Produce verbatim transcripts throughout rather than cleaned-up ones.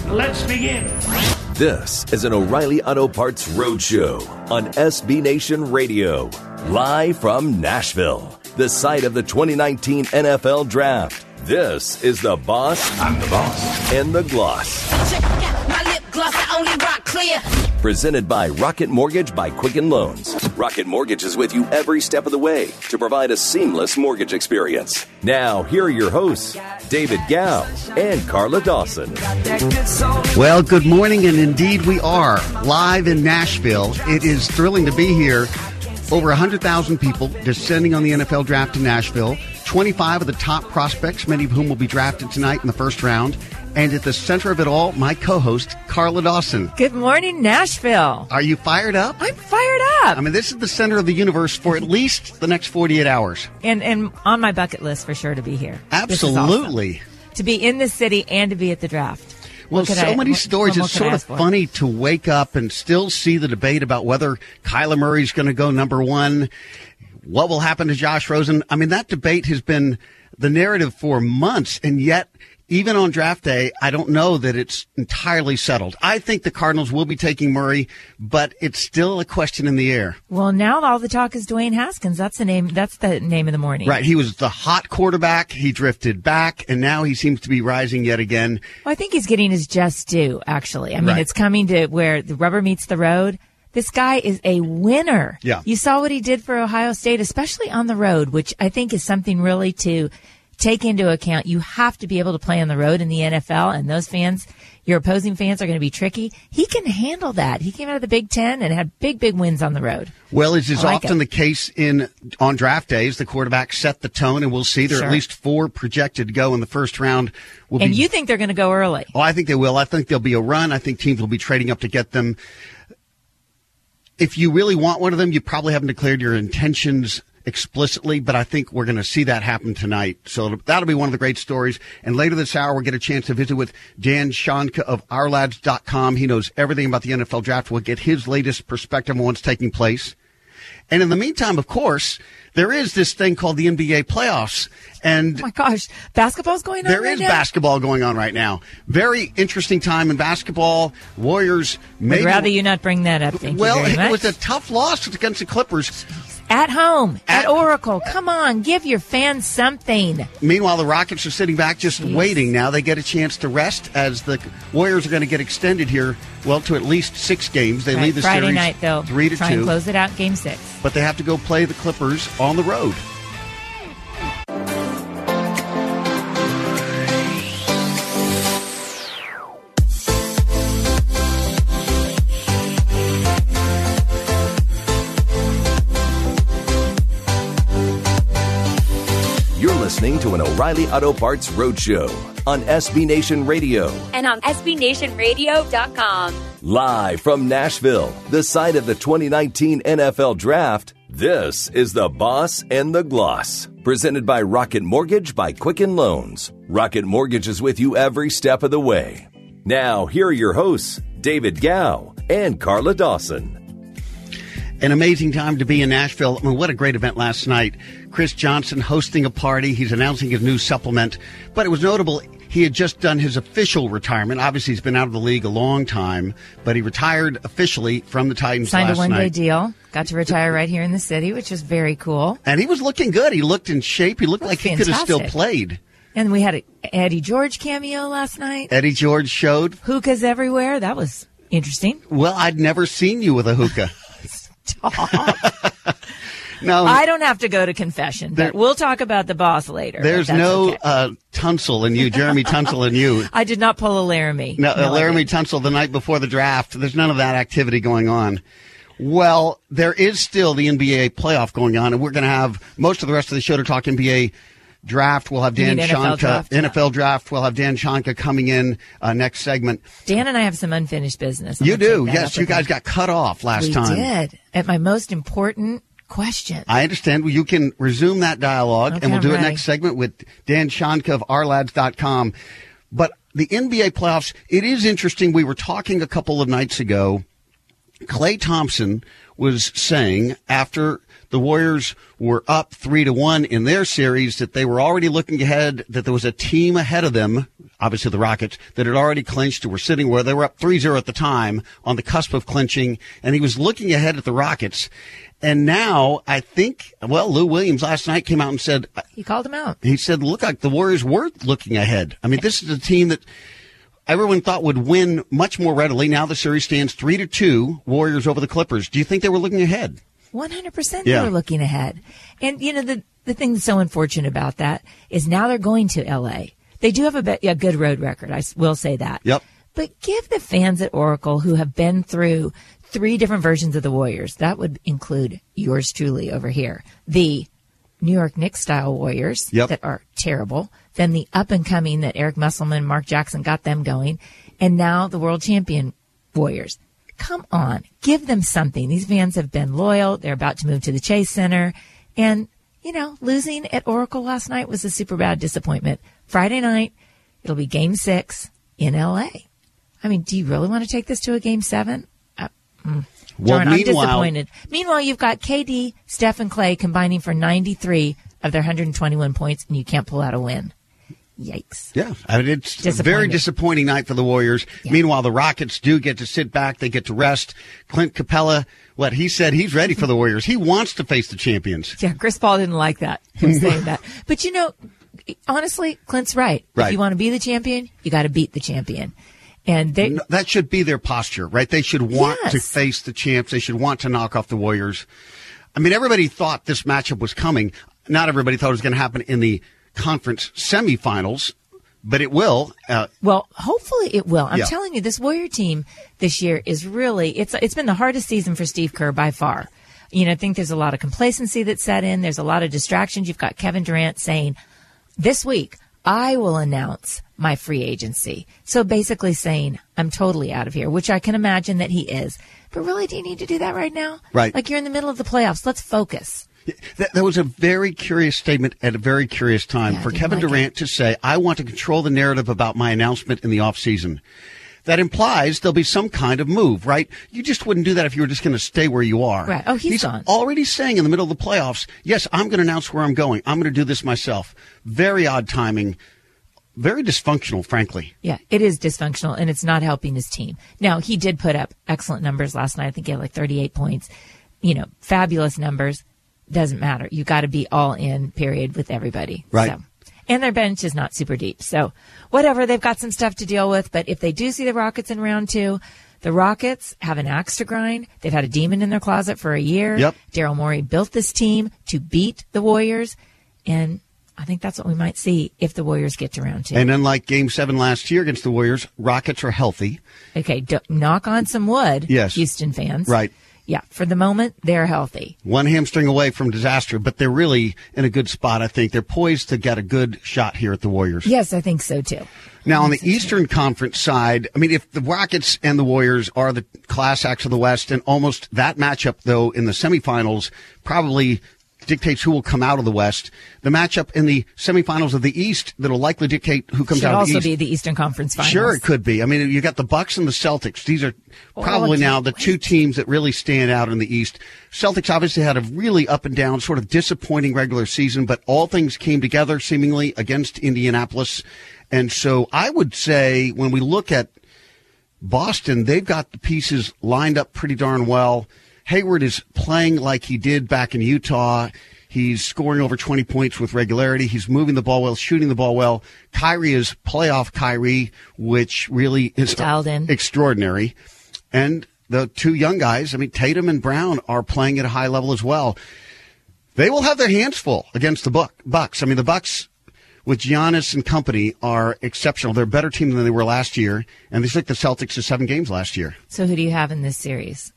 Let's begin. This is an O'Reilly Auto Parts Roadshow on S B Nation Radio. Live from Nashville, the site of the twenty nineteen N F L Draft. This is the Boss. I'm the Boss. And the Gloss. Check out my lip gloss, I only rock clear. Presented by Rocket Mortgage by Quicken Loans. Rocket Mortgage is with you every step of the way to provide a seamless mortgage experience. Now, here are your hosts, David Gow and Carla Dawson. Well, good morning, and indeed we are live in Nashville. It is thrilling to be here. Over one hundred thousand people descending on the N F L Draft in Nashville. twenty-five of the top prospects, many of whom will be drafted tonight in the first round. And at the center of it all, my co-host, Carla Dawson. Good morning, Nashville. Are you fired up? I'm fired up. I mean, this is the center of the universe for at least the next forty-eight hours. And and on my bucket list for sure to be here. Absolutely. Awesome. To be in the city and to be at the draft. Well, so I, many what, stories. what It's sort of funny to wake up and still see the debate about whether Kyler Murray's going to go number one. What will happen to Josh Rosen? I mean, that debate has been the narrative for months, and yet even on draft day, I don't know that it's entirely settled. I think the Cardinals will be taking Murray, but it's still a question in the air. Well, now all the talk is Dwayne Haskins. That's the name. That's the name of the morning. Right. He was the hot quarterback. He drifted back, and now he seems to be rising yet again. Well, I think he's getting his just due, actually. I mean, right. It's coming to where the rubber meets the road. This guy is a winner. Yeah. You saw what he did for Ohio State, especially on the road, which I think is something really to take into account. You have to be able to play on the road in the N F L, and those fans, your opposing fans, are going to be tricky. He can handle that. He came out of the Big Ten and had big, big wins on the road. Well, as is like often it. the case in on draft days, the quarterback set the tone, and we'll see. There are Sure. at least four projected to go in the first round. Will And be, you think they're going to go early? Oh, I think they will. I think there'll be a run. I think teams will be trading up to get them. If you really want one of them, you probably haven't declared your intentions explicitly, but I think we're going to see that happen tonight. So that'll be one of the great stories. And later this hour, we'll get a chance to visit with Dan Shonka of our lads dot com. He knows everything about the N F L draft. We'll get his latest perspective on what's taking place. And in the meantime, of course, there is this thing called the N B A playoffs. And Oh my gosh, basketball's going on there right is now? basketball going on right now. Very interesting time in basketball. Warriors I'd rather you not bring that up. Thank well, you very much. it was a tough loss against the Clippers. At home, at, At- Oracle. Come on, give your fans something. Meanwhile, the Rockets are sitting back just Jeez. waiting. Now they get a chance to rest as the Warriors are going to get extended here, well, to at least six games. They Right, lead the Friday series night, though. three to Try two. and close it out in Game Six. But they have to go play the Clippers on the road. You're listening to an O'Reilly Auto Parts Roadshow on S B Nation Radio. And on S B Nation Radio dot com. Live from Nashville, the site of the twenty nineteen N F L Draft. This is the Boss and the Gloss. Presented by Rocket Mortgage by Quicken Loans. Rocket Mortgage is with you every step of the way. Now, here are your hosts, David Gow and Carla Dawson. An amazing time to be in Nashville. I mean, what a great event last night. Chris Johnson hosting a party. He's announcing his new supplement. But it was notable, he had just done his official retirement. Obviously, he's been out of the league a long time, but he retired officially from the Titans Signed last a one-day night. deal. Got to retire right here in the city, which is very cool. And he was looking good. He looked in shape. He looked Looked like he could have still fantastic. played. And we had an Eddie George cameo last night. Eddie George showed. Hookahs everywhere. That was interesting. Well, I'd never seen you with a hookah. No, I don't have to go to confession, There- but we'll talk about the boss later. but there's that's no okay. uh, Tunsil in you, Jeremy Tunsil in you. I did not pull a Laramie. No, uh, I Laramie didn't. Tunsil the night before the draft. There's none of that activity going on. Well, there is still the N B A playoff going on, and we're going to have most of the rest of the show to talk N B A draft. We'll have You Dan mean N F L Shonka, draft? N F L draft. We'll have Dan Shonka coming in uh, next segment. Dan and I have some unfinished business. I'm You gonna do, take that yes. up You with guys him. got cut off last we time. did at my most important question. I understand. Well, you can resume that dialogue, Okay, and we'll I'm do it ready. next segment with Dan Shonka of our lads dot com. But the N B A playoffs, it is interesting. We were talking a couple of nights ago. Klay Thompson was saying after the Warriors were up three to one in their series that they were already looking ahead, that there was a team ahead of them, obviously the Rockets, that had already clinched or were sitting where they were up three zero at the time on the cusp of clinching, and he was looking ahead at the Rockets. And now I think, well, Lou Williams last night came out and said, He called him out. He said, look, like the Warriors were looking ahead. I mean, this is a team that everyone thought would win much more readily. Now the series stands three to two, Warriors over the Clippers. Do you think they were looking ahead? one hundred percent Yeah. they were looking ahead. And, you know, the, the thing that's so unfortunate about that is now they're going to L A. They do have a, be- a good road record, I s- will say that. Yep. But give the fans at Oracle who have been through three different versions of the Warriors, that would include yours truly over here, the New York Knicks-style Warriors Yep. that are terrible, then the up-and-coming that Eric Musselman, Mark Jackson got them going, and now the world champion Warriors. Come on, give them something. These fans have been loyal. They're about to move to the Chase Center. And, you know, losing at Oracle last night was a super bad disappointment. Friday night, it'll be game six in L A. I mean, do you really want to take this to a game seven? Uh, mm. Well, Darn, I'm meanwhile- disappointed. Meanwhile, you've got K D, Steph, and Clay combining for ninety-three of their one hundred twenty-one points, and you can't pull out a win. Yikes. Yeah, I mean, it's a very Disappointed. disappointing night for the Warriors. Yeah. Meanwhile, the Rockets do get to sit back. They get to rest. Clint Capella, what he said, he's ready for the Warriors. He wants to face the champions. Yeah, Chris Paul didn't like that, him saying that. But, you know, honestly, Clint's right. Right. If you want to be the champion, you got to beat the champion. And they, No, that should be their posture, right? They should want Yes. to face the champs. They should want to knock off the Warriors. I mean, everybody thought this matchup was coming. Not everybody thought it was going to happen in the conference semifinals, but it will. Uh, well, hopefully it will. I'm Yeah. telling you, this Warrior team this year is really, it's it's been the hardest season for Steve Kerr by far. You know, I think there's a lot of complacency that's set in. There's a lot of distractions. You've got Kevin Durant saying, this week, I will announce my free agency. So basically saying, I'm totally out of here, which I can imagine that he is. But really, do you need to do that right now? Right. Like you're in the middle of the playoffs. Let's focus. That, that was a very curious statement at a very curious time Yeah, I for didn't Kevin like Durant to say, I want to control the narrative about my announcement in the offseason. That implies there'll be some kind of move, right? You just wouldn't do that if you were just going to stay where you are. Right. Oh, he's gone. already saying in the middle of the playoffs, yes, I'm going to announce where I'm going. I'm going to do this myself. Very odd timing. Very dysfunctional, frankly. Yeah, it is dysfunctional, and it's not helping his team. Now, he did put up excellent numbers last night. I think he had like thirty-eight points. You know, fabulous numbers. Doesn't matter. You got to be all in, period, with everybody. Right. So, and their bench is not super deep. So, whatever. They've got some stuff to deal with. But if they do see the Rockets in round two, the Rockets have an axe to grind. They've had a demon in their closet for a year. Yep. Daryl Morey built this team to beat the Warriors. And I think that's what we might see if the Warriors get to round two. And unlike Game seven last year against the Warriors, Rockets are healthy. Okay, d- knock on some wood, Yes. Houston fans. Right. Yeah, for the moment, they're healthy. One hamstring away from disaster, but they're really in a good spot, I think. They're poised to get a good shot here at the Warriors. Yes, I think so, too. Now, on the Eastern Conference side, I mean, if the Rockets and the Warriors are the class acts of the West, and almost that matchup, though, in the semifinals probably dictates who will come out of the West. The matchup in the semifinals of the East that'll likely dictate who comes Should out of also the East. be the Eastern Conference Finals. Sure, it could be. I mean, you got the Bucks and the Celtics. These are probably I now can't the two wait. teams that really stand out in the East. Celtics obviously had a really up and down, sort of disappointing regular season, but all things came together seemingly against Indianapolis. And so I would say when we look at Boston, they've got the pieces lined up pretty darn well. Hayward is playing like he did back in Utah. He's scoring over twenty points with regularity. He's moving the ball well, shooting the ball well. Kyrie is playoff Kyrie, which really is Dialed in. extraordinary. And the two young guys, I mean, Tatum and Brown are playing at a high level as well. They will have their hands full against the Buck- Bucks. I mean, the Bucks with Giannis and company are exceptional. They're a better team than they were last year, and they took the Celtics to seven games last year. So who do you have in this series?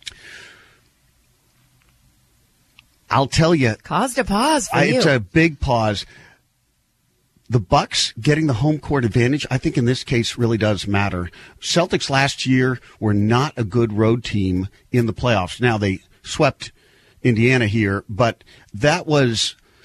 I'll tell you, Caused a pause for I, you. it's a big pause. The Bucks getting the home court advantage, I think in this case really does matter. Celtics last year were not a good road team in the playoffs. Now they swept Indiana here, but that was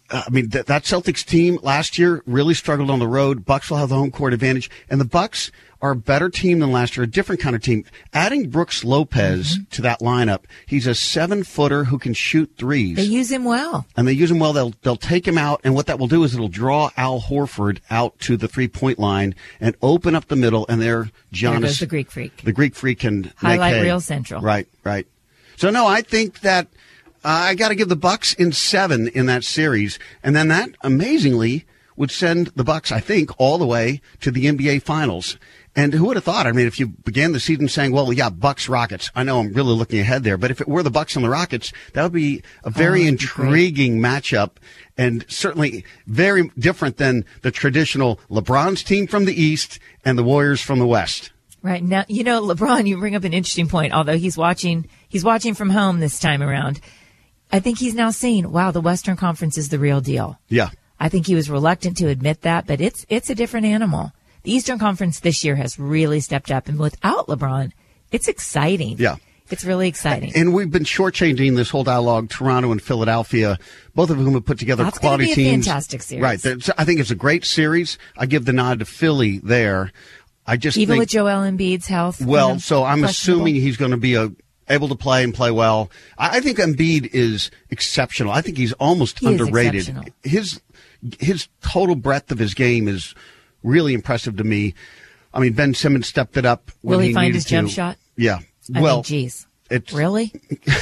uh, I mean, th- that Celtics team last year really struggled on the road. Bucks will have the home court advantage. And the Bucks are a better team than last year, a different kind of team. Adding Brooks Lopez mm-hmm. to that lineup, he's a seven-footer who can shoot threes. They use him well. And they use him well. They'll they'll take him out, and what that will do is it'll draw Al Horford out to the three-point line and open up the middle, and there Giannis. There goes the Greek Freak. The Greek Freak can highlight make hay. Real Central. Right, right. So, no, I think that uh, I got to give the Bucks in seven in that series, and then that, amazingly, would send the Bucks, I think, all the way to the N B A Finals. And who would have thought? I mean, if you began the season saying, well, yeah, Bucks, Rockets. I know I'm really looking ahead there, but if it were the Bucks and the Rockets, that would be a very oh, intriguing great. matchup, and certainly very different than the traditional LeBron's team from the East and the Warriors from the West. Right. Now, you know, LeBron, you bring up an interesting point, although he's watching, he's watching from home this time around. I think he's now seeing, wow, the Western Conference is the real deal. Yeah. I think he was reluctant to admit that, but it's, it's a different animal. The Eastern Conference this year has really stepped up, and without LeBron, it's exciting. Yeah. It's really exciting. And we've been shortchanging this whole dialogue, Toronto and Philadelphia, both of whom have put together That's quality gonna be a teams. Fantastic series. Right. I think it's a great series. I give the nod to Philly there. I just Even think, with Joel Embiid's health. Well, you know, so I'm assuming he's going to be a, able to play and play well. I, I think Embiid is exceptional. I think he's almost he underrated. Is his his total breadth of his game is really impressive to me. I mean, Ben Simmons stepped it up. When Will he, he find his to. jump shot? Yeah. I well, mean, geez. It's, really?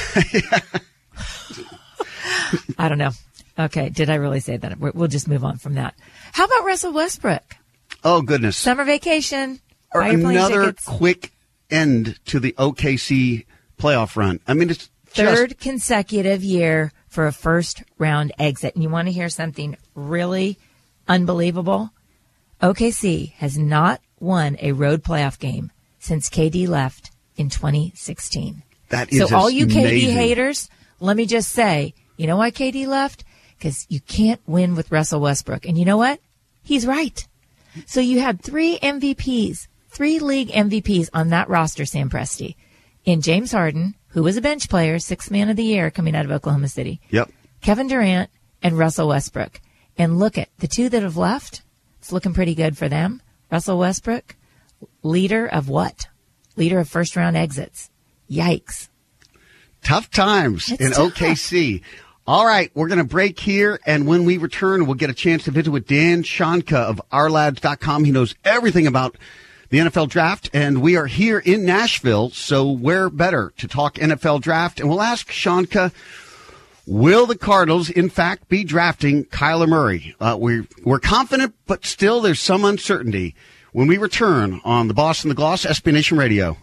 I don't know. Okay, did I really say that? We'll just move on from that. How about Russell Westbrook? Oh, goodness. Summer vacation. Or Buy your plane another tickets. quick end to the O K C playoff run. I mean, it's Third just... consecutive year for a first-round exit. And you want to hear something really unbelievable? O K C has not won a road playoff game since K D left in twenty sixteen. That is so all you amazing. K D haters, let me just say, you know why K D left? Because you can't win with Russell Westbrook. And you know what? He's right. So you had three M V Ps, three league M V Ps on that roster, Sam Presti, in James Harden, who was a bench player, sixth man of the year coming out of Oklahoma City. Yep. Kevin Durant and Russell Westbrook. And look at the two that have left. It's looking pretty good for them. Russell Westbrook, leader of what? Leader of first round exits. Yikes. Tough times It's in tough. O K C. All right, we're going to break here, and when we return, we'll get a chance to visit with Dan Shonka of our lads dot com. He knows everything about the N F L draft, and we are here in Nashville, so where better to talk N F L draft? And we'll ask Shonka, will the Cardinals, in fact, be drafting Kyler Murray? Uh, we're, we're confident, but still there's some uncertainty. When we return on The Boss and the Gloss, S B Nation Radio.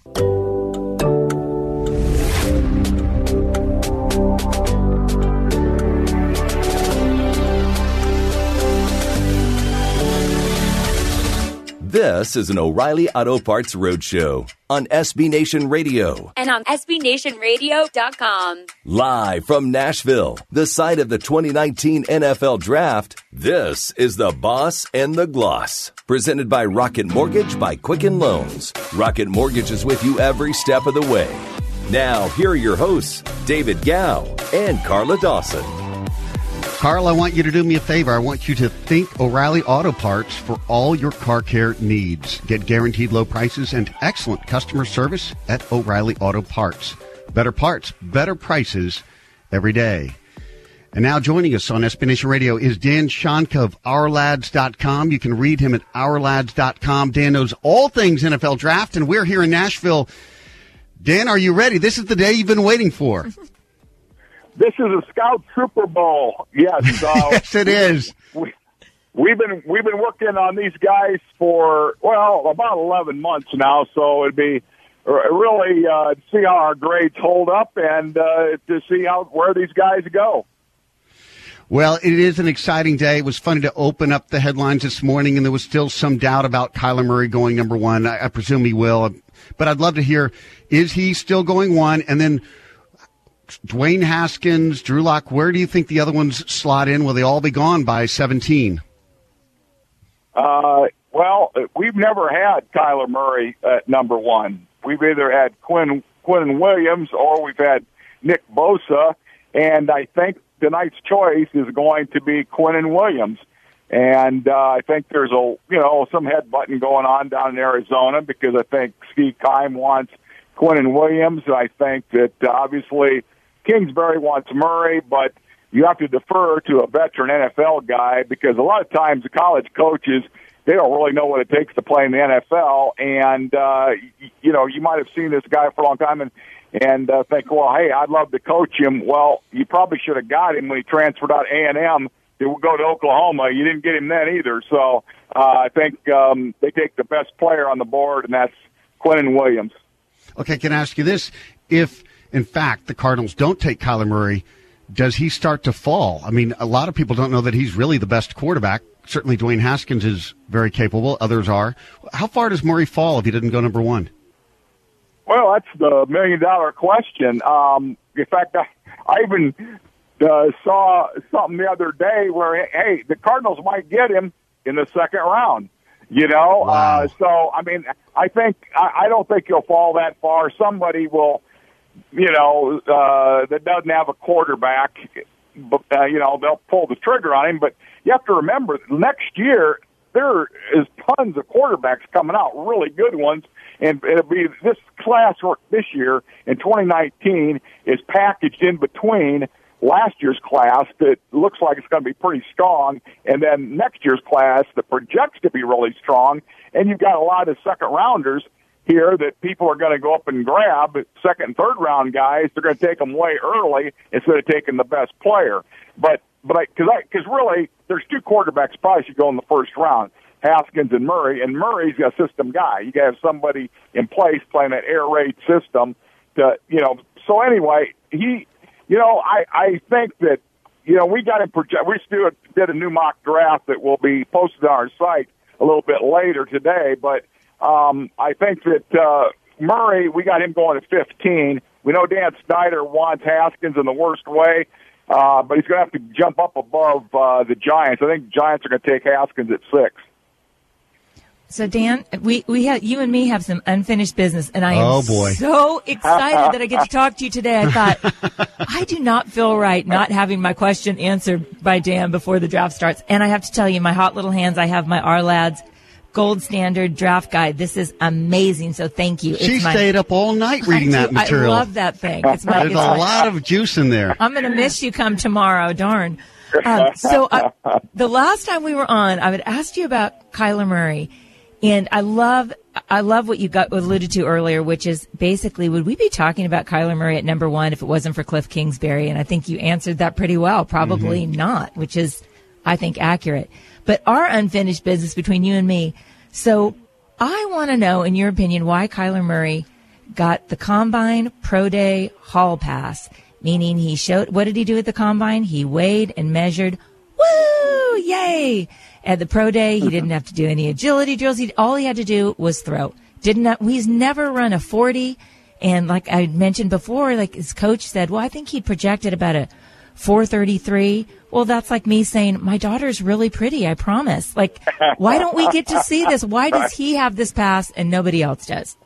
This is an O'Reilly Auto Parts Roadshow on S B Nation Radio. And on S B Nation Radio dot com. Live from Nashville, the site of the twenty nineteen N F L Draft, this is The Boss and the Gloss. Presented by Rocket Mortgage by Quicken Loans. Rocket Mortgage is with you every step of the way. Now, here are your hosts, David Gow and Carla Dawson. Carl, I want you to do me a favor. I want you to think O'Reilly Auto Parts for all your car care needs. Get guaranteed low prices and excellent customer service at O'Reilly Auto Parts. Better parts, better prices every day. And now joining us on S B Nation Radio is Dan Shonka of our lads dot com. You can read him at our lads dot com. Dan knows all things N F L draft, and we're here in Nashville. Dan, are you ready? This is the day you've been waiting for. This is a Scout Super Bowl. Yes, uh, Yes, it is. We, we've been we've been working on these guys for well about eleven months now. So it'd be really uh, to see how our grades hold up and uh, to see how where these guys go. Well, it is an exciting day. It was funny to open up the headlines this morning, and there was still some doubt about Kyler Murray going number one. I, I presume he will, but I'd love to hear, is he still going one? And then Dwayne Haskins, Drew Lock, where do you think the other ones slot in? Will they all be gone by seventeen? Uh, well, we've never had Kyler Murray at number one. We've either had Quinn Quinn Williams or we've had Nick Bosa, and I think tonight's choice is going to be Quinnen Williams. And uh, I think there's a you know some headbutting going on down in Arizona because I think Steve Keim wants Quinnen Williams. I think that uh, obviously Kingsbury wants Murray, but you have to defer to a veteran N F L guy because a lot of times the college coaches, they don't really know what it takes to play in the N F L. And, uh, you, you know, you might have seen this guy for a long time and, and uh, think, well, hey, I'd love to coach him. Well, you probably should have got him when he transferred out of A and M to go to Oklahoma. You didn't get him then either. So uh, I think um, they take the best player on the board, and that's Quinnen Williams. Okay, can I ask you this? If, in fact, the Cardinals don't take Kyler Murray, does he start to fall? I mean, a lot of people don't know that he's really the best quarterback. Certainly Dwayne Haskins is very capable. Others are. How far does Murray fall if he didn't go number one? Well, that's the million-dollar question. Um, in fact, I, I even uh, saw something the other day where, hey, the Cardinals might get him in the second round. You know, wow. uh, so I mean, I think I, I don't think he'll fall that far. Somebody will, you know, uh, that doesn't have a quarterback, but, uh, you know, they'll pull the trigger on him. But you have to remember, next year there is tons of quarterbacks coming out, really good ones, and it'll be this class this year in twenty nineteen is packaged in between last year's class that looks like it's going to be pretty strong, and then next year's class that projects to be really strong, and you've got a lot of second-rounders here that people are going to go up and grab, second and third-round guys. They're going to take them way early instead of taking the best player. But but I because I because really there's two quarterbacks probably should go in the first round, Haskins and Murray, and Murray's a system guy. You got to have somebody in place playing that air raid system to you know. So anyway, he. You know, I, I think that, you know, we got him project. We still did a new mock draft that will be posted on our site a little bit later today. But um, I think that uh, Murray, we got him going at fifteen. We know Dan Snyder wants Haskins in the worst way, uh, but he's going to have to jump up above uh, the Giants. I think the Giants are going to take Haskins at six. So, Dan, we, we have, you and me have some unfinished business, and I am oh, boy. so excited that I get to talk to you today. I thought, I do not feel right not having my question answered by Dan before the draft starts. And I have to tell you, my hot little hands, I have my Our Lads Gold Standard Draft Guide. This is amazing, so thank you. She it's my, stayed up all night reading that material. I love that thing. It's my, There's it's a my, lot of juice in there. I'm going to miss you come tomorrow, darn. Um, so uh, the last time we were on, I would ask you about Kyler Murray. And I love, I love what you got alluded to earlier, which is basically, would we be talking about Kyler Murray at number one if it wasn't for Cliff Kingsbury? And I think you answered that pretty well. Probably mm-hmm. not, which is, I think, accurate. But our unfinished business between you and me. So I want to know, in your opinion, why Kyler Murray got the Combine Pro Day Hall Pass, meaning he showed, what did he do at the Combine? He weighed and measured. Woo! Yay! At the pro day, he didn't have to do any agility drills. He, all he had to do was throw. Didn't have, he's never run a forty. And like I mentioned before, like his coach said, well, I think he projected about a four thirty-three. Well, that's like me saying, my daughter's really pretty, I promise. Like, why don't we get to see this? Why does he have this pass and nobody else does?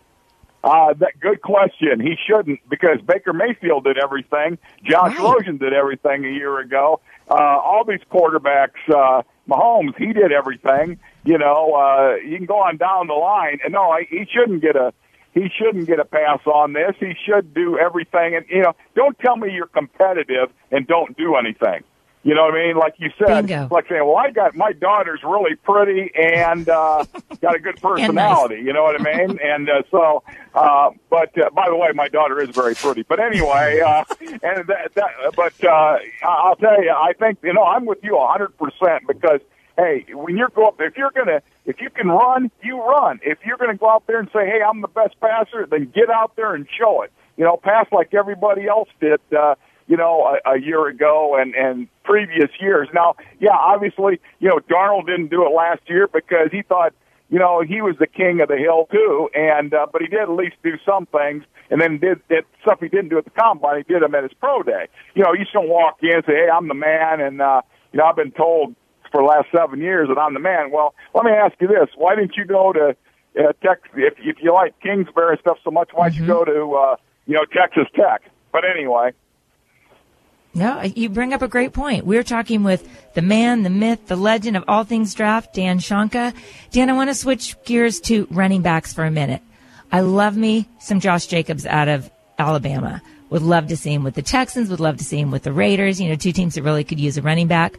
Uh, that good question. He shouldn't, because Baker Mayfield did everything. Josh right. Rosen did everything a year ago. Uh, all these quarterbacks, uh, Mahomes, he did everything. You know, uh, you can go on down the line. And no, he shouldn't get a, he shouldn't get a pass on this. He should do everything. And, you know, don't tell me you're competitive and don't do anything. You know what I mean? Like you said, Bingo. Like saying, well, I got, my daughter's really pretty and, uh, got a good personality. Nice. You know what I mean? And, uh, so, uh, but, uh, by the way, my daughter is very pretty. But anyway, uh, and that, that, but, uh, I'll tell you, I think, you know, I'm with you a hundred percent because, hey, when you're go up, if you're going to, if you can run, you run. If you're going to go out there and say, hey, I'm the best passer, then get out there and show it. You know, pass like everybody else did, uh, you know, a, a year ago and, and previous years. Now, yeah, obviously, you know, Darnold didn't do it last year because he thought, you know, he was the king of the hill too, and uh, but he did at least do some things, and then did, did stuff he didn't do at the Combine, he did them at his pro day. You know, you just don't walk in and say, hey, I'm the man, and, uh, you know, I've been told for the last seven years that I'm the man. Well, let me ask you this. Why didn't you go to uh, Texas, if, if you like Kingsbury and stuff so much, why didn't mm-hmm. you go to, uh, you know, Texas Tech? But anyway. No, you bring up a great point. We're talking with the man, the myth, the legend of all things draft, Dan Shonka. Dan, I want to switch gears to running backs for a minute. I love me some Josh Jacobs out of Alabama. Would love to see him with the Texans, would love to see him with the Raiders, you know, two teams that really could use a running back.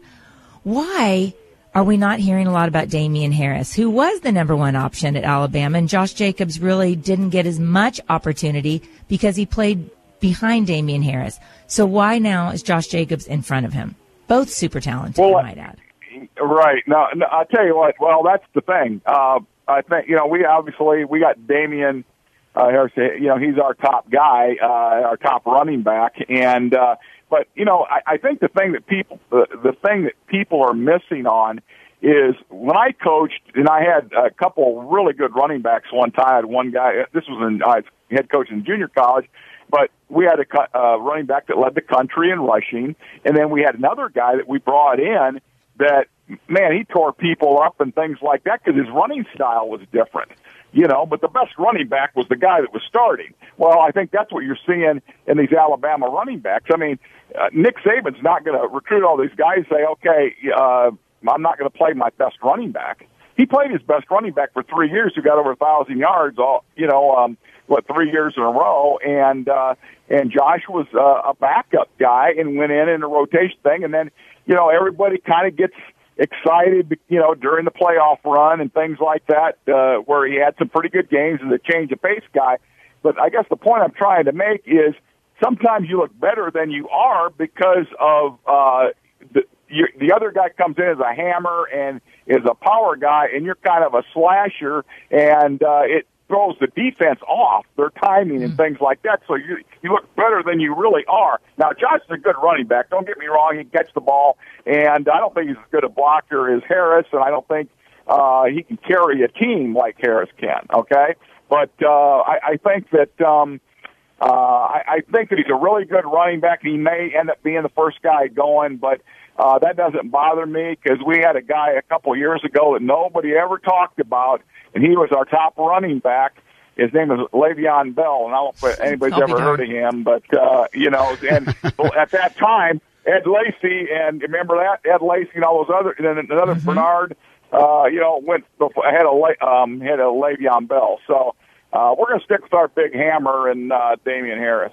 Why are we not hearing a lot about Damian Harris, who was the number one option at Alabama, and Josh Jacobs really didn't get as much opportunity because he played behind Damian Harris. So why now is Josh Jacobs in front of him? Both super talented, well, I might add. Right. No, no, I'll tell you what, well, that's the thing. Uh, I think, you know, we obviously, we got Damian uh, Harris, you know, he's our top guy, uh, our top running back. And, uh, but, you know, I, I think the thing that people, the, the thing that people are missing on is when I coached, and I had a couple really good running backs one time. I had one guy, this was in, I was head coach in junior college, but we had a uh, running back that led the country in rushing, and then we had another guy that we brought in that, man, he tore people up and things like that because his running style was different, you know, but the best running back was the guy that was starting. Well, I think that's what you're seeing in these Alabama running backs. I mean, uh, Nick Saban's not going to recruit all these guys and say, okay, uh, I'm not going to play my best running back. He played his best running back for three years who got over a thousand yards, all, you know, um, what, three years in a row. And, uh, and Josh was uh, a backup guy and went in in a rotation thing. And then, you know, everybody kind of gets excited, you know, during the playoff run and things like that, uh, where he had some pretty good games as a change of pace guy. But I guess the point I'm trying to make is sometimes you look better than you are because of, uh, the, you, the other guy comes in as a hammer and is a power guy, and you're kind of a slasher, and uh, it throws the defense off their timing and things like that. So you you look better than you really are. Now, Josh is a good running back. Don't get me wrong; he can catch the ball, and I don't think he's as good a blocker as Harris, and I don't think uh, he can carry a team like Harris can. Okay, but uh, I, I think that. Um, Uh, I, I think that he's a really good running back. He may end up being the first guy going, but uh, that doesn't bother me because we had a guy a couple of years ago that nobody ever talked about, and he was our top running back. His name is Le'Veon Bell, and I don't know if anybody's ever heard of him, but, uh, you know, and at that time, Ed Lacy, and remember that? Ed Lacy and all those other, and then another mm-hmm. Bernard, uh, you know, went ahead of, um, head of Le'Veon Bell. So, Uh, we're going to stick with our big hammer and uh, Damian Harris.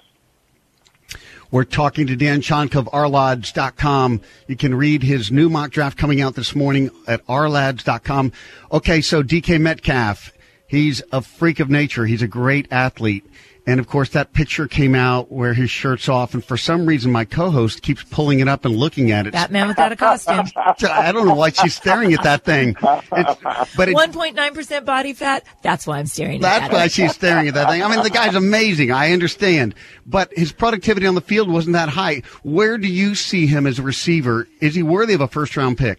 We're talking to Dan Shonka of R Lads dot com. You can read his new mock draft coming out this morning at R Lads dot com. Okay, so D K Metcalf, he's a freak of nature. He's a great athlete. And, of course, that picture came out where his shirt's off, and for some reason my co-host keeps pulling it up and looking at it. That man without a costume. I don't know why she's staring at that thing. It's, but one point nine percent body fat, that's why I'm staring at That's that. why she's staring at that thing. I mean, the guy's amazing. I understand. But his productivity on the field wasn't that high. Where do you see him as a receiver? Is he worthy of a first-round pick?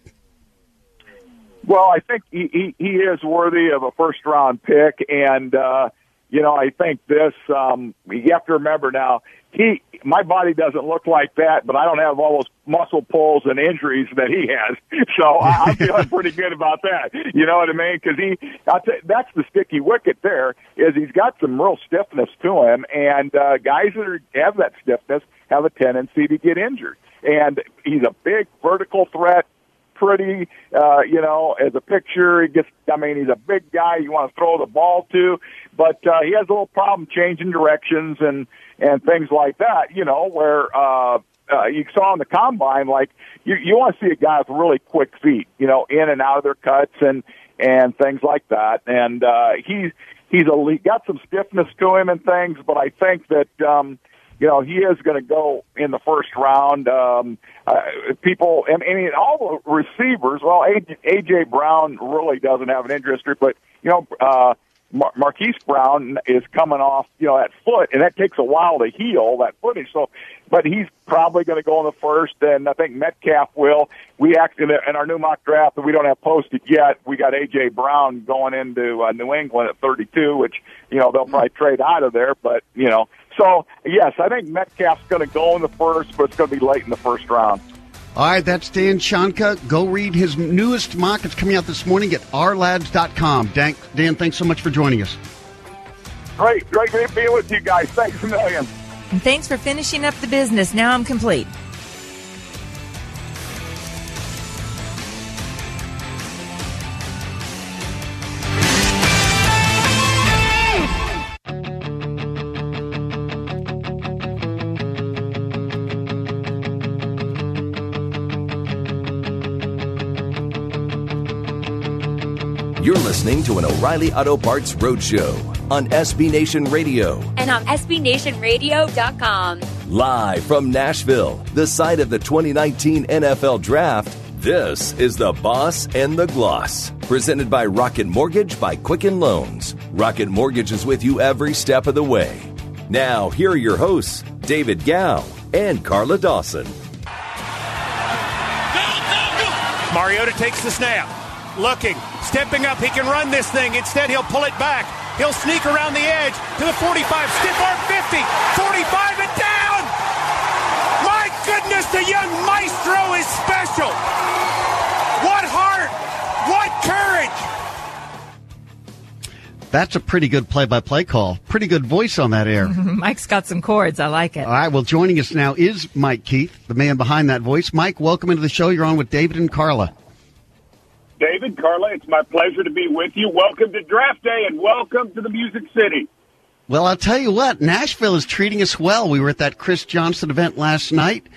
Well, I think he, he, he is worthy of a first-round pick, and uh, – you know, I think this, um, you have to remember now, he, my body doesn't look like that, but I don't have all those muscle pulls and injuries that he has. So I'm feeling pretty good about that. You know what I mean? Because he, I'll tell you, that's the sticky wicket there, is he's got some real stiffness to him, and uh, guys that are, have that stiffness have a tendency to get injured. And he's a big vertical threat. Pretty, uh, you know, as a picture, he gets, I mean, he's a big guy you want to throw the ball to, but, uh, he has a little problem changing directions and, and things like that, you know, where, uh, uh, you saw in the combine, like, you, you want to see a guy with really quick feet, you know, in and out of their cuts and, and things like that. And, uh, he's, he's a, he got some stiffness to him and things, but I think that, um, you know, he is going to go in the first round. Um, uh, people, and, and all the receivers, well, A J. Brown really doesn't have an injury history, but, you know, uh, Mar- Marquise Brown is coming off, you know, that foot, and that takes a while to heal, that footage. So, but he's probably going to go in the first, and I think Metcalf will. We actually, in our new mock draft that we don't have posted yet, we got A J. Brown going into uh, New England at thirty-two, which, you know, they'll probably trade out of there, but, you know. So, yes, I think Metcalf's going to go in the first, but it's going to be late in the first round. All right, that's Dan Shonka. Go read his newest mock. It's coming out this morning at R Lads dot com. Dan, Dan, thanks so much for joining us. Great. Great being with you guys. Thanks a million. And thanks for finishing up the business. Now I'm complete. You're listening to an O'Reilly Auto Parts Roadshow on S B Nation Radio. And on S B Nation Radio dot com. Live from Nashville, the site of the twenty nineteen N F L Draft, this is The Boss and the Gloss. Presented by Rocket Mortgage by Quicken Loans. Rocket Mortgage is with you every step of the way. Now, here are your hosts, David Gow and Carla Dawson. Mariota takes the snap. Looking, stepping up, he can run this thing. Instead, he'll pull it back. He'll sneak around the edge to the forty-five, stiff arm fifty, forty-five and down! My goodness, the young maestro is special! What heart! What courage! That's a pretty good play-by-play call. Pretty good voice on that air. Mike's got some chords. I like it. All right, well, joining us now is Mike Keith, the man behind that voice. Mike, welcome into the show. You're on with David and Carla. David, Carla, it's my pleasure to be with you. Welcome to Draft Day and welcome to the Music City. Well, I'll tell you what, Nashville is treating us well. We were at that Chris Johnson event last night,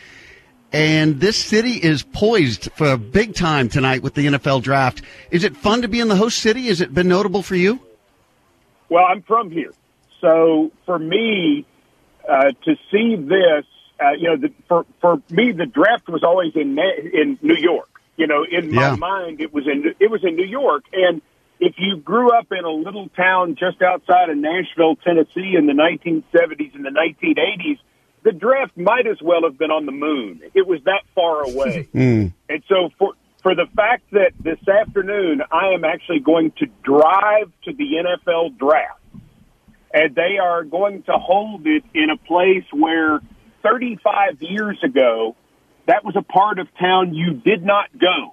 and this city is poised for a big time tonight with the N F L Draft. Is it fun to be in the host city? Has it been notable for you? Well, I'm from here. So for me, uh, to see this, uh, you know, the, for, for me, the draft was always in in New York. You know, in my yeah. mind, it was in it was in New York. And if you grew up in a little town just outside of Nashville, Tennessee, in the nineteen seventies and the nineteen eighties, the draft might as well have been on the moon. It was that far away. mm. And so for for the fact that this afternoon I am actually going to drive to the N F L Draft, and they are going to hold it in a place where thirty-five years ago, that was a part of town you did not go.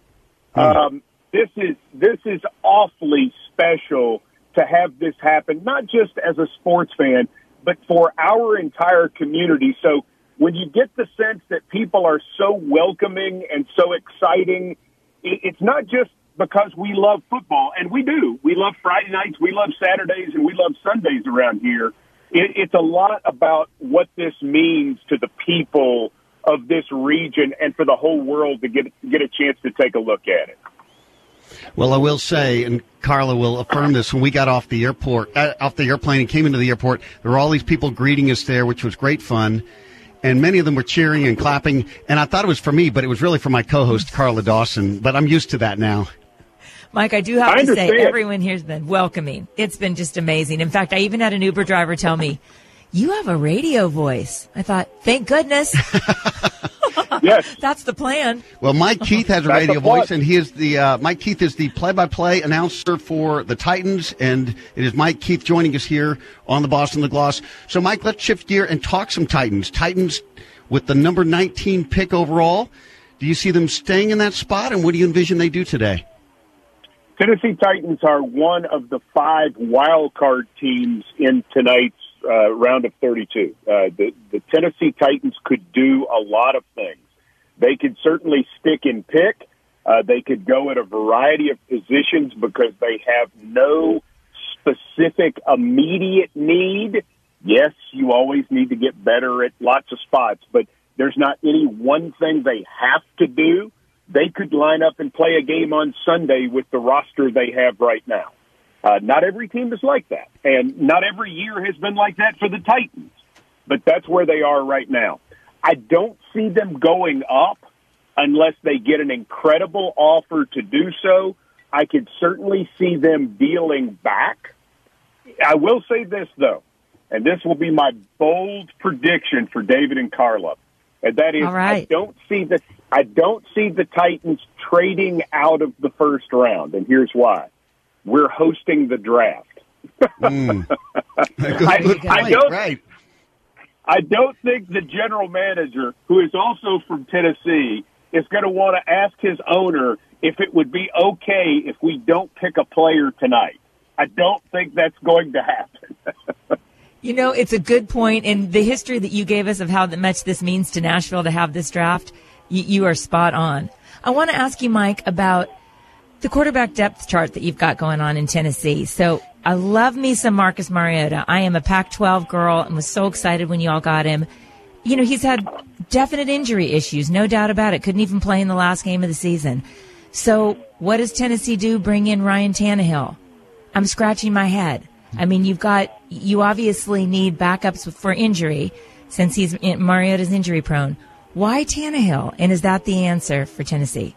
Um, this is this is awfully special to have this happen, not just as a sports fan, but for our entire community. So when you get the sense that people are so welcoming and so exciting, it, it's not just because we love football, and we do. We love Friday nights, we love Saturdays, and we love Sundays around here. It, it's a lot about what this means to the people of this region and for the whole world to get get a chance to take a look at it. Well, I will say, and Carla will affirm this, when we got off the airport, uh, off the airplane and came into the airport, there were all these people greeting us there, which was great fun, and many of them were cheering and clapping, and I thought it was for me, but it was really for my co-host, Carla Dawson, but I'm used to that now. Mike, I do have I to say, understand. everyone here's been welcoming. It's been just amazing. In fact, I even had an Uber driver tell me, you have a radio voice. I thought, thank goodness. Yes. That's the plan. Well, Mike Keith has a That's radio a plus. voice, and he is the uh, Mike Keith is the play-by-play announcer for the Titans, and it is Mike Keith joining us here on the Boss and the Gloss. So, Mike, let's shift gear and talk some Titans. Titans with the number nineteen pick overall. Do you see them staying in that spot, and what do you envision they do today? Tennessee Titans are one of the five wild card teams in tonight's uh, round of thirty-two. Uh, the, the Tennessee Titans could do a lot of things. They could certainly stick and pick. Uh, they could go at a variety of positions because they have no specific immediate need. Yes, you always need to get better at lots of spots, but there's not any one thing they have to do. They could line up and play a game on Sunday with the roster they have right now. Uh, not every team is like that, and not every year has been like that for the Titans, but that's where they are right now. I don't see them going up unless they get an incredible offer to do so. I could certainly see them dealing back. I will say this, though, and this will be my bold prediction for David and Carla, and that is All right. I don't see the I don't see the Titans trading out of the first round, and here's why. We're hosting the draft. Mm. Good, I, good I point, don't, right. I don't think the general manager, who is also from Tennessee, is going to want to ask his owner if it would be okay if we don't pick a player tonight. I don't think that's going to happen. You know, it's a good point. And the history that you gave us of how much this means to Nashville to have this draft, you, you are spot on. I want to ask you, Mike, about the quarterback depth chart that you've got going on in Tennessee. So I love me some Marcus Mariota. I am a Pac twelve girl and was so excited when you all got him. You know, he's had definite injury issues, no doubt about it. Couldn't even play in the last game of the season. So what does Tennessee do? Bring in Ryan Tannehill. I'm scratching my head. I mean, you've got, you obviously need backups for injury since he's in, Mariota's injury prone. Why Tannehill? And is that the answer for Tennessee?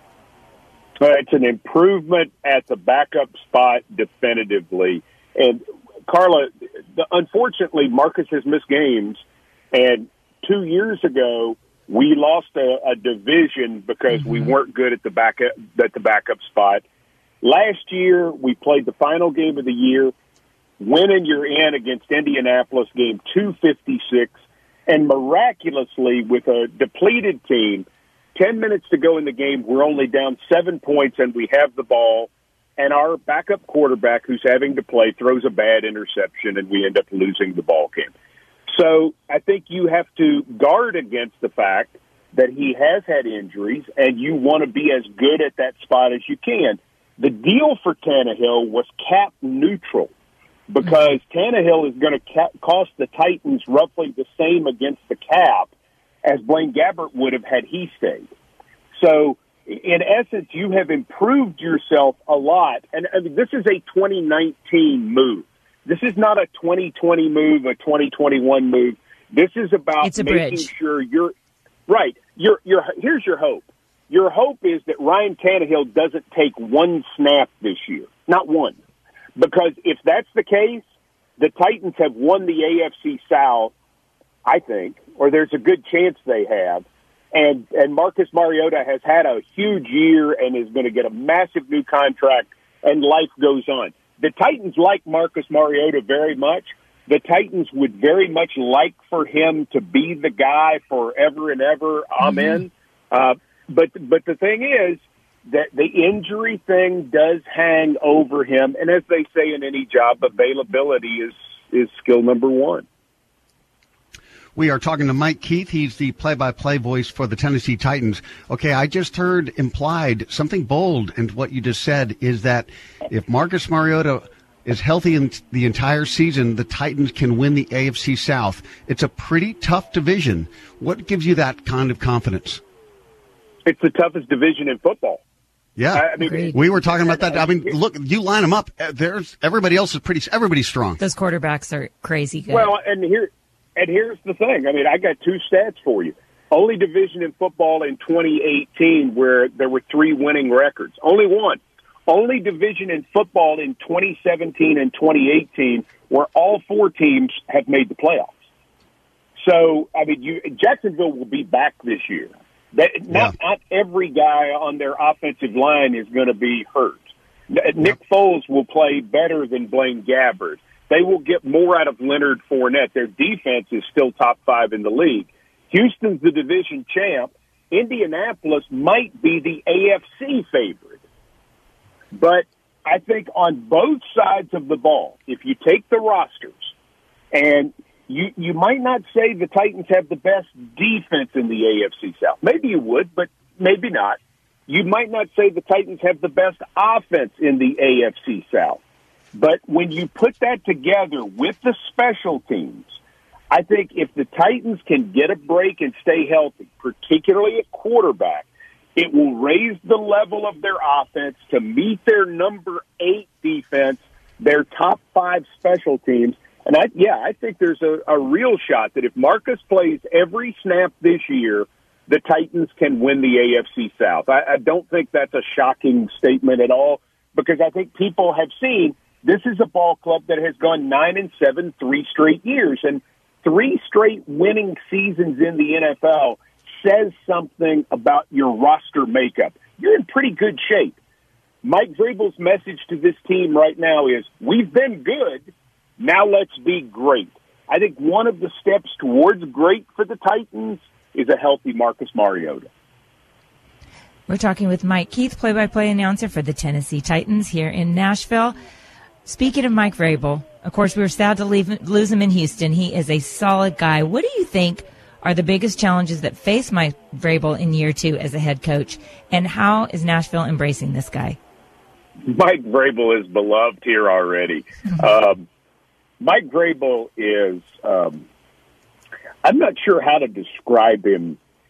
Well, it's an improvement at the backup spot definitively. And Carla, the, unfortunately, Marcus has missed games. And two years ago, we lost a, a division because mm-hmm. we weren't good at the backup at the backup spot. Last year, we played the final game of the year. Winning you're in against Indianapolis, game two fifty-six, and miraculously, with a depleted team, ten minutes to go in the game, we're only down seven points, and we have the ball, and our backup quarterback, who's having to play, throws a bad interception, and we end up losing the ball game. So I think you have to guard against the fact that he has had injuries, and you want to be as good at that spot as you can. The deal for Tannehill was cap neutral, because Tannehill is going to ca- cost the Titans roughly the same against the cap as Blaine Gabbert would have had he stayed. So, in essence, you have improved yourself a lot. And I mean, this is a twenty nineteen move. This is not a twenty twenty move, a twenty twenty-one move. This is about it's a making bridge. sure you're right. You're, you're, here's your hope. Your hope is that Ryan Tannehill doesn't take one snap this year, not one. Because if that's the case, the Titans have won the A F C South, I think, or there's a good chance they have. And and Marcus Mariota has had a huge year and is going to get a massive new contract, and life goes on. The Titans like Marcus Mariota very much. The Titans would very much like for him to be the guy forever and ever. Amen. Mm-hmm. Uh, but but the thing is, that the injury thing does hang over him. And as they say in any job, availability is, is skill number one. We are talking to Mike Keith. He's the play-by-play voice for the Tennessee Titans. Okay, I just heard implied something bold in what you just said, is that if Marcus Mariota is healthy in the entire season, the Titans can win the A F C South. It's a pretty tough division. What gives you that kind of confidence? It's the toughest division in football. Yeah, I mean, Agreed. we were talking about that. I mean, look, you line them up. There's everybody else is pretty. Everybody's strong. Those quarterbacks are crazy good. Well, and here, and here's the thing. I mean, I got two stats for you. Only division in football in twenty eighteen where there were three winning records. Only one. Only division in football in twenty seventeen and twenty eighteen where all four teams have made the playoffs. So, I mean, you, Jacksonville will be back this year. That, not, yeah. not every guy on their offensive line is going to be hurt. Nick yep. Foles will play better than Blaine Gabbert. They will get more out of Leonard Fournette. Their defense is still top five in the league. Houston's the division champ. Indianapolis might be the A F C favorite. But I think on both sides of the ball, if you take the rosters, and You you might not say the Titans have the best defense in the A F C South. Maybe you would, but maybe not. You might not say the Titans have the best offense in the A F C South. But when you put that together with the special teams, I think if the Titans can get a break and stay healthy, particularly at quarterback, it will raise the level of their offense to meet their number eight defense, their top five special teams. And, I, yeah, I think there's a, a real shot that if Marcus plays every snap this year, the Titans can win the A F C South. I, I don't think that's a shocking statement at all, because I think people have seen this is a ball club that has gone nine and seven three straight years. And three straight winning seasons in the N F L says something about your roster makeup. You're in pretty good shape. Mike Vrabel's message to this team right now is, we've been good. Now let's be great. I think one of the steps towards great for the Titans is a healthy Marcus Mariota. We're talking with Mike Keith, play-by-play announcer for the Tennessee Titans here in Nashville. Speaking of Mike Vrabel, of course, we were sad to leave, lose him in Houston. He is a solid guy. What do you think are the biggest challenges that face Mike Vrabel in year two as a head coach, and how is Nashville embracing this guy? Mike Vrabel is beloved here already. um, Mike Vrabel is, um, I'm not sure how to describe him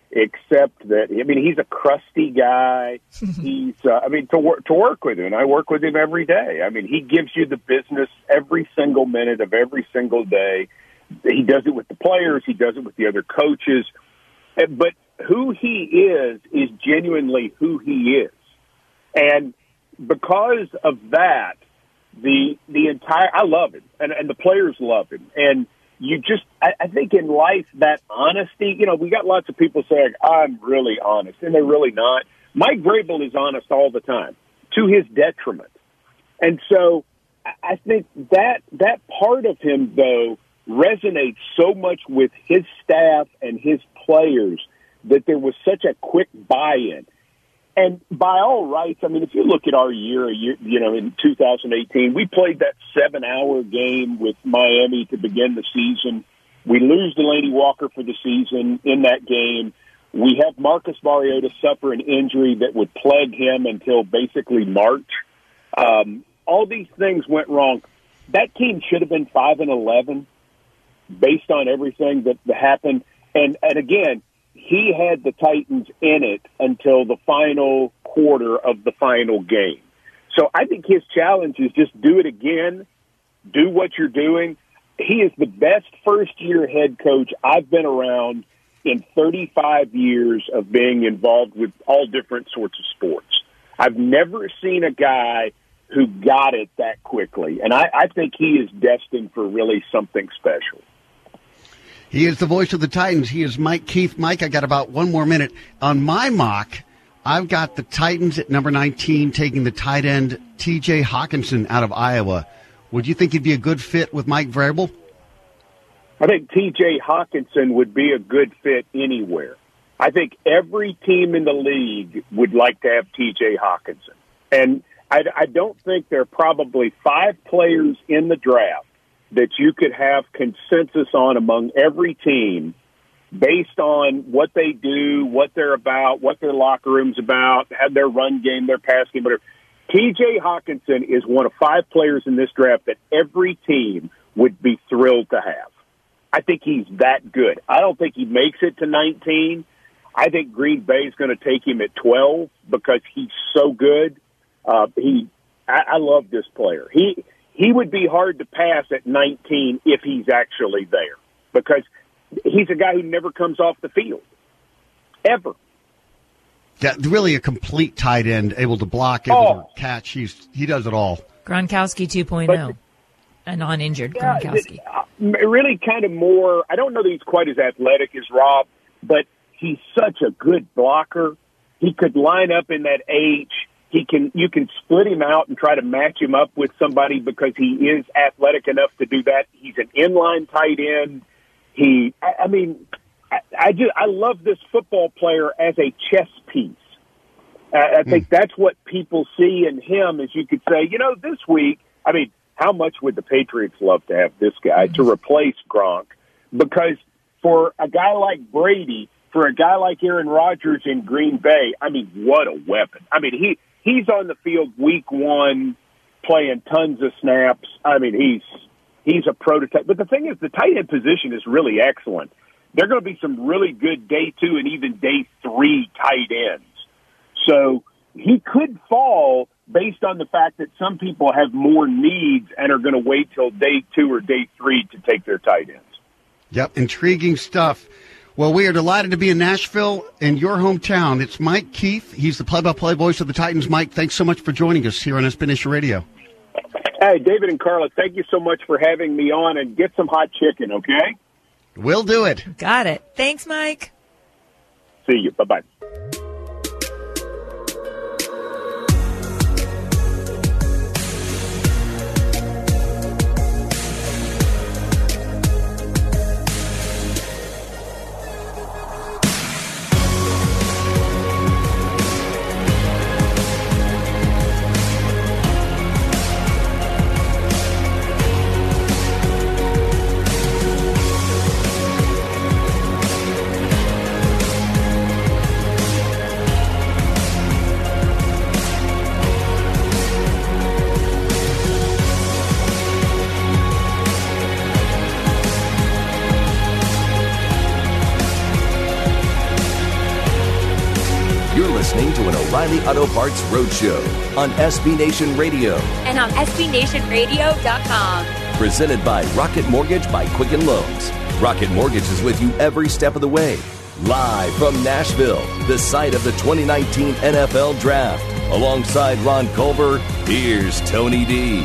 except that, I mean, he's a crusty guy. He's, uh, I mean, to work, to work with him, and I work with him every day. I mean, he gives you the business every single minute of every single day. He does it with the players. He does it with the other coaches. But who he is is genuinely who he is. And because of that, the the entire, I love him, and, and the players love him. And you just, I, I think in life, that honesty, you know, we got lots of people saying, I'm really honest, and they're really not. Mike Vrabel is honest all the time, to his detriment. And so I think that that part of him, though, resonates so much with his staff and his players that there was such a quick buy-in. And by all rights, I mean, if you look at our year, a year, you know, in two thousand eighteen, we played that seven-hour game with Miami to begin the season. We lose Delaney Walker for the season in that game. We have Marcus Mariota suffer an injury that would plague him until basically March. Um, all these things went wrong. That team should have been five and eleven based on everything that happened. And, and again, he had the Titans in it until the final quarter of the final game. So I think his challenge is just do it again, do what you're doing. He is the best first-year head coach I've been around in thirty-five years of being involved with all different sorts of sports. I've never seen a guy who got it that quickly, and I, I think he is destined for really something special. He is the voice of the Titans. He is Mike Keith. Mike, I got about one more minute. On my mock, I've got the Titans at number nineteen taking the tight end T J Hawkinson out of Iowa. Would you think he'd be a good fit with Mike Vrabel? I think T J Hawkinson would be a good fit anywhere. I think every team in the league would like to have T J Hawkinson. And I, I don't think there are probably five players in the draft that you could have consensus on among every team based on what they do, what they're about, what their locker room's about, have their run game, their pass game, whatever. T J Hawkinson is one of five players in this draft that every team would be thrilled to have. I think he's that good. I don't think he makes it to nineteen. I think Green Bay is going to take him at twelve because he's so good. Uh, he, I, I love this player. He he would be hard to pass at nineteen if he's actually there because he's a guy who never comes off the field, ever. Yeah, really a complete tight end, able to block, able oh. to catch. He's he does it all. Gronkowski two point oh, a non-injured yeah, Gronkowski. It, uh, really kind of more, I don't know that he's quite as athletic as Rob, but he's such a good blocker. He could line up in that H. He can, you can split him out and try to match him up with somebody because he is athletic enough to do that. He's an inline tight end. He, I, I mean, I, I just, I love this football player as a chess piece. Uh, I think mm. that's what people see in him is you could say, you know, this week, I mean, how much would the Patriots love to have this guy to replace Gronk? Because for a guy like Brady, for a guy like Aaron Rodgers in Green Bay, I mean, what a weapon. I mean, he, he's on the field week one playing tons of snaps. I mean, he's he's a prototype. But the thing is, the tight end position is really excellent. There are going to be some really good day two and even day three tight ends. So he could fall based on the fact that some people have more needs and are going to wait till day two or day three to take their tight ends. Yep, intriguing stuff. Well, we are delighted to be in Nashville, in your hometown. It's Mike Keith. He's the play-by-play voice of the Titans. Mike, thanks so much for joining us here on S B Nation Radio. Hey, David and Carla, thank you so much for having me on, and get some hot chicken, okay? We'll do it. Got it. Thanks, Mike. See you. Bye-bye. listening to an O'Reilly Auto Parts Roadshow on S B Nation Radio. And on S B Nation Radio dot com. Presented by Rocket Mortgage by Quicken Loans. Rocket Mortgage is with you every step of the way. Live from Nashville, the site of the twenty nineteen N F L Draft. Alongside Ron Culver, here's Tony D.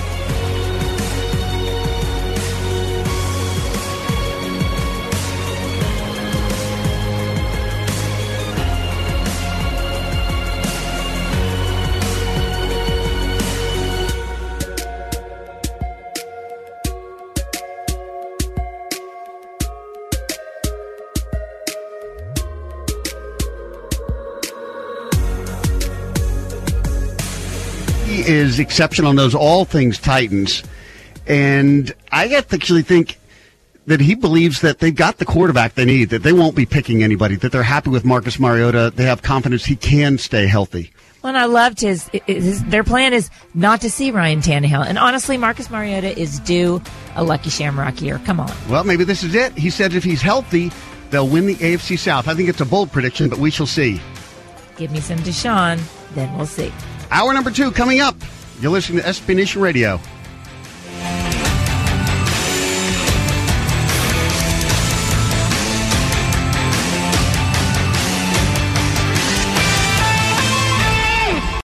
Is exceptional on those all things Titans, and I actually think that he believes that they've got the quarterback they need, that they won't be picking anybody, that they're happy with Marcus Mariota. They have confidence he can stay healthy. Well, and I loved his, his their plan is not to see Ryan Tannehill, and honestly, Marcus Mariota is due a Lucky Shamrock year. Come on. Well, maybe this is it. He said if he's healthy, they'll win the A F C South. I think it's a bold prediction, but we shall see. Give me some Deshaun, then we'll see. Hour number two coming up. You're listening to S B Nation Radio.